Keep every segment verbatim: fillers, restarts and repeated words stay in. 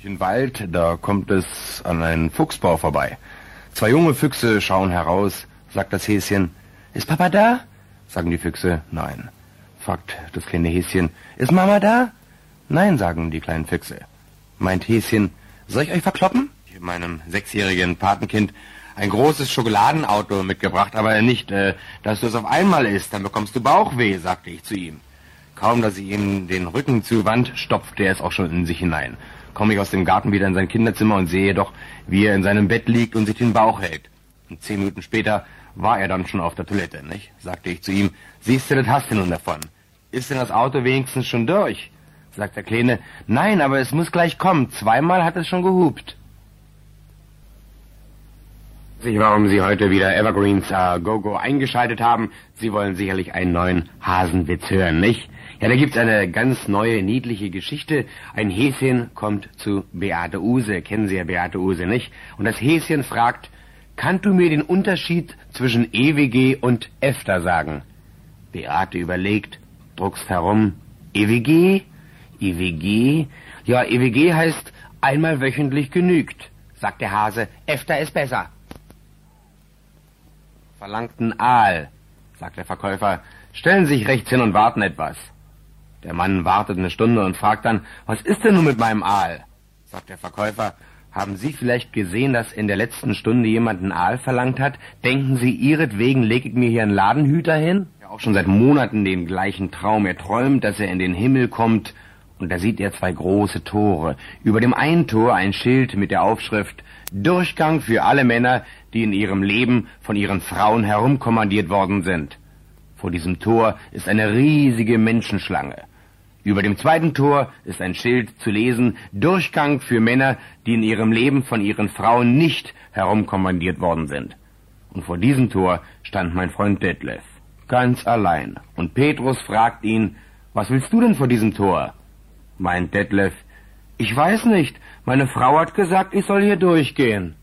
Durch den Wald, da kommt es an einen Fuchsbau vorbei. Zwei junge Füchse schauen heraus, sagt das Häschen. Ist Papa da? Sagen die Füchse, nein. Fragt das kleine Häschen, ist Mama da? Nein, sagen die kleinen Füchse. Meint Häschen, soll ich euch verkloppen? Ich habe meinem sechsjährigen Patenkind ein großes Schokoladenauto mitgebracht, aber nicht, äh, dass du es auf einmal isst, dann bekommst du Bauchweh, sagte ich zu ihm. Kaum, dass ich ihm den Rücken zuwand, stopfte er es auch schon in sich hinein. Komme ich aus dem Garten wieder in sein Kinderzimmer und sehe doch, wie er in seinem Bett liegt und sich den Bauch hält. Und zehn Minuten später war er dann schon auf der Toilette, nicht? Sagte ich zu ihm, siehst du, das hast du nun davon. Ist denn das Auto wenigstens schon durch? Sagt der Kleine, nein, aber es muss gleich kommen. Zweimal hat es schon gehupt. Warum Sie heute wieder Evergreens uh, Go-Go eingeschaltet haben. Sie wollen sicherlich einen neuen Hasenwitz hören, nicht? Ja, da gibt's eine ganz neue, niedliche Geschichte. Ein Häschen kommt zu Beate Uhse. Kennen Sie ja Beate Uhse, nicht? Und das Häschen fragt, kannst du mir den Unterschied zwischen E W G und EFTA sagen? Beate überlegt, druckst herum. E W G? E W G? Ja, E W G heißt einmal wöchentlich genügt, sagt der Hase. EFTA ist besser. Verlangten Aal, sagt der Verkäufer. Stellen Sie sich rechts hin und warten etwas. Der Mann wartet eine Stunde und fragt dann, was ist denn nun mit meinem Aal? Sagt der Verkäufer, haben Sie vielleicht gesehen, dass in der letzten Stunde jemand einen Aal verlangt hat? Denken Sie, ihretwegen lege ich mir hier einen Ladenhüter hin? Der auch schon seit Monaten den gleichen Traum. Er träumt, dass er in den Himmel kommt, und da sieht er zwei große Tore. Über dem einen Tor ein Schild mit der Aufschrift Durchgang für alle Männer, die in ihrem Leben von ihren Frauen herumkommandiert worden sind. Vor diesem Tor ist eine riesige Menschenschlange. Über dem zweiten Tor ist ein Schild zu lesen, Durchgang für Männer, die in ihrem Leben von ihren Frauen nicht herumkommandiert worden sind. Und vor diesem Tor stand mein Freund Detlef, ganz allein. Und Petrus fragt ihn, was willst du denn vor diesem Tor? Meint Detlef, ich weiß nicht, meine Frau hat gesagt, ich soll hier durchgehen.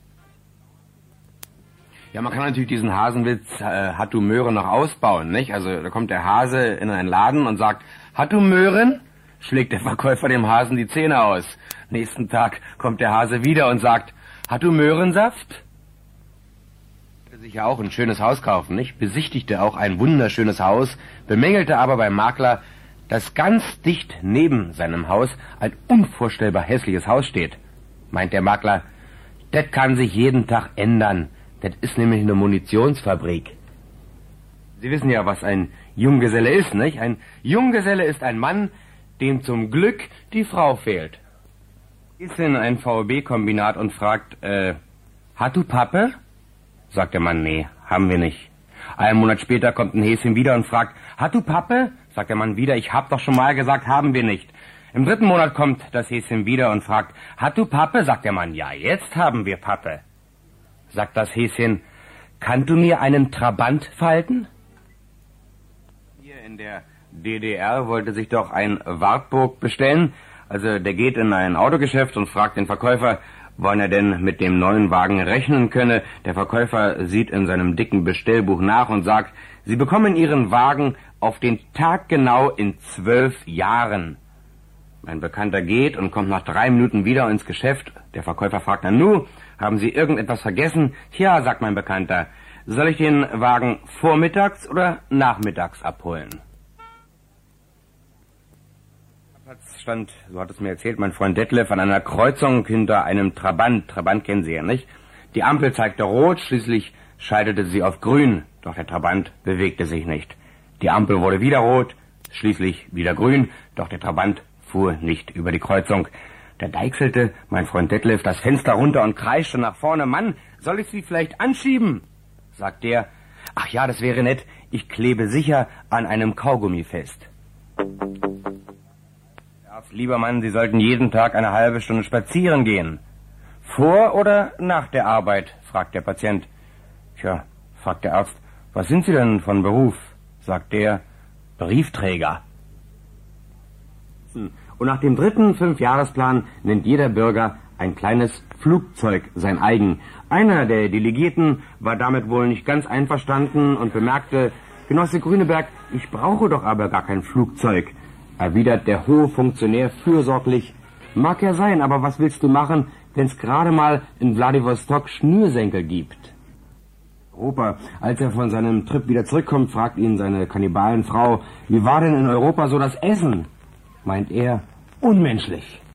Ja, man kann natürlich diesen Hasenwitz äh, hat du Möhren noch ausbauen, nicht? Also da kommt der Hase in einen Laden und sagt, hat du Möhren? Schlägt der Verkäufer dem Hasen die Zähne aus. Nächsten Tag kommt der Hase wieder und sagt, hat du Möhrensaft? Er wollte sich ja auch ein schönes Haus kaufen, nicht? Besichtigte auch ein wunderschönes Haus, bemängelte aber beim Makler, dass ganz dicht neben seinem Haus ein unvorstellbar hässliches Haus steht. Meint der Makler, das kann sich jeden Tag ändern. Das ist nämlich eine Munitionsfabrik. Sie wissen ja, was ein Junggeselle ist, nicht? Ein Junggeselle ist ein Mann, dem zum Glück die Frau fehlt. Ist in ein V E B-Kombinat und fragt, äh, hat du Pappe? Sagt der Mann, nee, haben wir nicht. Einen Monat später kommt ein Häschen wieder und fragt, hat du Pappe? Sagt der Mann wieder, ich hab doch schon mal gesagt, haben wir nicht. Im dritten Monat kommt das Häschen wieder und fragt, hat du Pappe? Sagt der Mann, ja, jetzt haben wir Pappe. Sagt das Häschen, kannst du mir einen Trabant falten? Hier in der D D R wollte sich doch ein Wartburg bestellen. Also der geht in ein Autogeschäft und fragt den Verkäufer, wann er denn mit dem neuen Wagen rechnen könne. Der Verkäufer sieht in seinem dicken Bestellbuch nach und sagt, Sie bekommen Ihren Wagen auf den Tag genau in zwölf Jahren. Mein Bekannter geht und kommt nach drei Minuten wieder ins Geschäft. Der Verkäufer fragt dann, nu, haben Sie irgendetwas vergessen? Ja, sagt mein Bekannter, soll ich den Wagen vormittags oder nachmittags abholen? Stand, so hat es mir erzählt, mein Freund Detlef an einer Kreuzung hinter einem Trabant. Trabant kennen Sie ja, nicht? Die Ampel zeigte rot, schließlich schaltete sie auf grün, doch der Trabant bewegte sich nicht. Die Ampel wurde wieder rot, schließlich wieder grün, doch der Trabant fuhr nicht über die Kreuzung. Da deichselte mein Freund Detlef das Fenster runter und kreischte nach vorne, Mann, soll ich Sie vielleicht anschieben? Sagt der, ach ja, das wäre nett, ich klebe sicher an einem Kaugummi fest. Lieber Mann, Sie sollten jeden Tag eine halbe Stunde spazieren gehen. Vor oder nach der Arbeit? Fragt der Patient. Tja, fragt der Arzt, was sind Sie denn von Beruf? Sagt der, Briefträger. Und nach dem dritten Fünfjahresplan nennt jeder Bürger ein kleines Flugzeug sein eigen. Einer der Delegierten war damit wohl nicht ganz einverstanden und bemerkte, Genosse Grüneberg, ich brauche doch aber gar kein Flugzeug. Erwidert der hohe Funktionär fürsorglich, Mag ja sein, aber was willst du machen, wenn es gerade mal in Wladiwostok Schnürsenkel gibt? Opa, als er von seinem Trip wieder zurückkommt, fragt ihn seine Kannibalenfrau, wie war denn in Europa so das Essen? Meint er, unmenschlich.